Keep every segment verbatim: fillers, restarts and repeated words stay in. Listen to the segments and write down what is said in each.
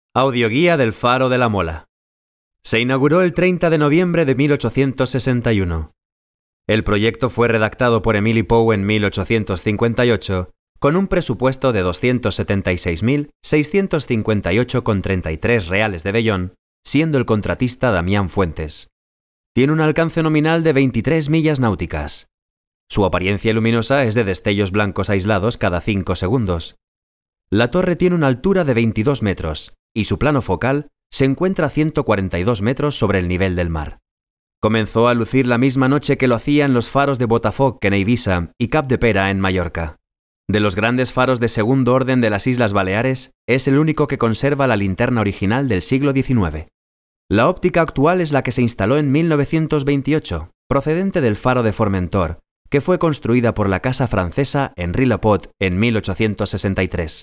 Audioguía del Faro de la Mola. Se inauguró el treinta de noviembre de mil ochocientos sesenta y uno. El proyecto fue redactado por Emily Poe en mil ochocientos cincuenta y ocho, con un presupuesto de doscientos setenta y seis mil seiscientos cincuenta y ocho coma treinta y tres reales de vellón, siendo el contratista Damián Fuentes. Tiene un alcance nominal de veintitrés millas náuticas. Su apariencia luminosa es de destellos blancos aislados cada cinco segundos. La torre tiene una altura de veintidós metros y su plano focal se encuentra a ciento cuarenta y dos metros sobre el nivel del mar. Comenzó a lucir la misma noche que lo hacían los faros de Botafoc en Eivissa y Cap de Pera en Mallorca. De los grandes faros de segundo orden de las Islas Baleares, es el único que conserva la linterna original del siglo diecinueve. La óptica actual es la que se instaló en mil novecientos veintiocho, procedente del faro de Formentor, que fue construida por la casa francesa Henri Lapote en mil ochocientos sesenta y tres.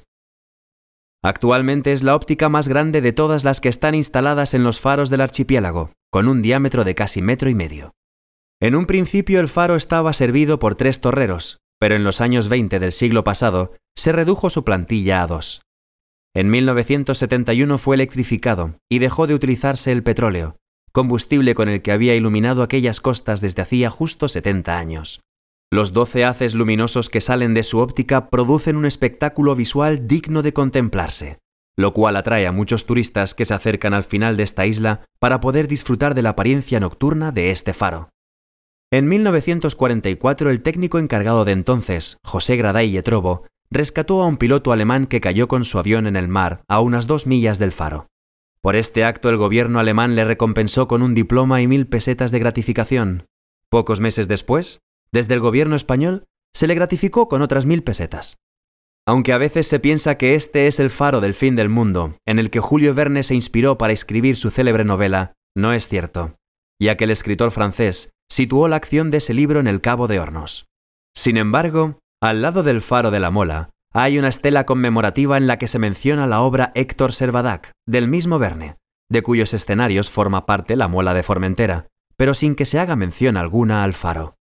Actualmente es la óptica más grande de todas las que están instaladas en los faros del archipiélago, con un diámetro de casi metro y medio. En un principio el faro estaba servido por tres torreros, pero en los años veinte del siglo pasado se redujo su plantilla a dos. En mil novecientos setenta y uno fue electrificado y dejó de utilizarse el petróleo, combustible con el que había iluminado aquellas costas desde hacía justo setenta años. Los doce haces luminosos que salen de su óptica producen un espectáculo visual digno de contemplarse, lo cual atrae a muchos turistas que se acercan al final de esta isla para poder disfrutar de la apariencia nocturna de este faro. En mil novecientos cuarenta y cuatro el técnico encargado de entonces, José Graday Yetrobo, rescató a un piloto alemán que cayó con su avión en el mar a unas dos millas del faro. Por este acto el gobierno alemán le recompensó con un diploma y mil pesetas de gratificación. Pocos meses después, desde el gobierno español, se le gratificó con otras mil pesetas. Aunque a veces se piensa que este es el faro del fin del mundo, en el que Julio Verne se inspiró para escribir su célebre novela, no es cierto, ya que el escritor francés situó la acción de ese libro en el Cabo de Hornos. Sin embargo, al lado del faro de la Mola, hay una estela conmemorativa en la que se menciona la obra Héctor Servadac, del mismo Verne, de cuyos escenarios forma parte la Mola de Formentera, pero sin que se haga mención alguna al faro.